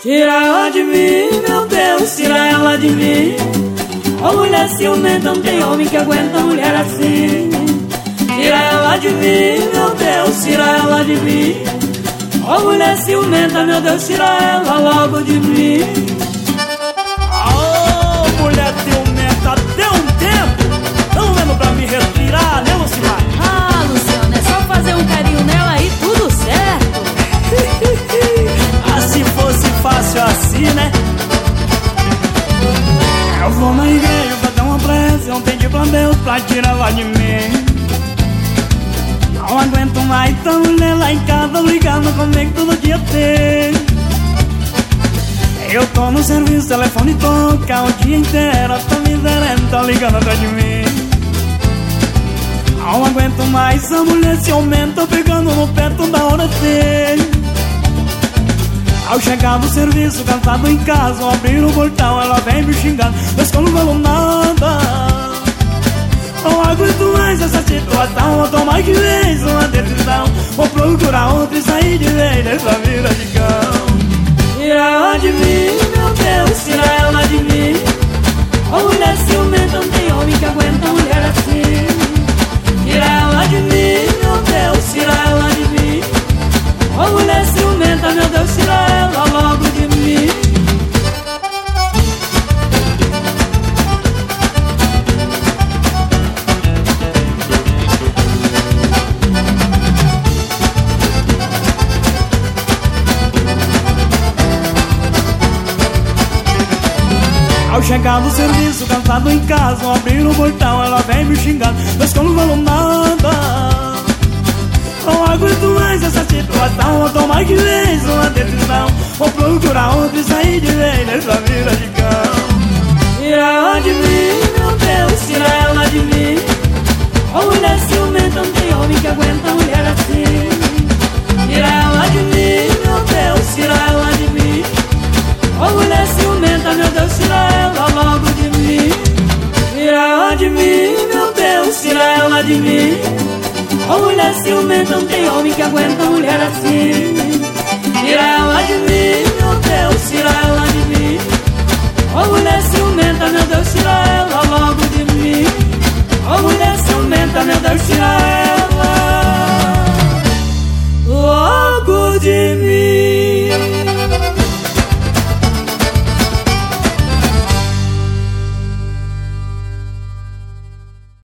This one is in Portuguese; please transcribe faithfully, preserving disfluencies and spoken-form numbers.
Tira ela de mim, meu Deus, tira ela de mim. Ô mulher ciumenta, não tem homem que aguenta mulher assim. Tira ela de mim, meu Deus, tira ela de mim. Ô mulher ciumenta, meu Deus, tira ela logo de mim. Ô mulher ciumenta, deu um tempo, não lembro pra me retirar, né, Lucimar? Ah, Luciano, é só fazer um carinho nela e tudo certo. Ah, se fosse fácil assim, né? Eu vou na igreja fazer uma prece, eu pedi pra Deus pra tirar ela de mim. Não aguento mais tão mulher lá em casa ligando comigo todo dia tem. Eu tô no serviço, telefone toca o dia inteiro, essa miserenta ligando atrás de mim. Não aguento mais, essa mulher se aumenta pegando no pé toda hora tem. Ao chegar no serviço, cansado em casa, ao abrir o portão, ela vem me xingando, mas que eu não falo nada. Não aguento mais essa situação, vou tomar de vez uma decisão. Vou procurar outra e sair de vez dessa vida de cão. Tira ela de mim, meu Deus, tira ela de mim. Ô mulher ciumenta, não tem homem que aguenta mulher assim. Tira ela de mim, meu Deus, tira ela de mim. Ô mulher ciumenta, meu Deus, tira ela logo de mim. Ao chegar no serviço, cansado em casa, ao abrir o portão, ela vem me xingando, mas que eu não falo nada. Não aguento mais essa situação, vou tomar de vez uma decisão. Vou procurar outra e sair de vez dessa vida de cão. Tira ela de mim, meu Deus, tira ela de mim. Ô mulher ciumenta, não tem homem que aguenta mulher assim. Tira ela de mim, meu Deus, tira ela de mim. Ô mulher ciumenta, meu Deus, tira ela logo de mim. Tira ela de mim, meu Deus, tira ela de mim. Ô mulher ciumenta, não tem homem que aguenta mulher assim. Tira ela de mim, meu Deus, tira ela de mim. Ô mulher ciumenta, meu Deus, tira ela logo de mim. Ô mulher ciumenta, meu Deus, tira ela.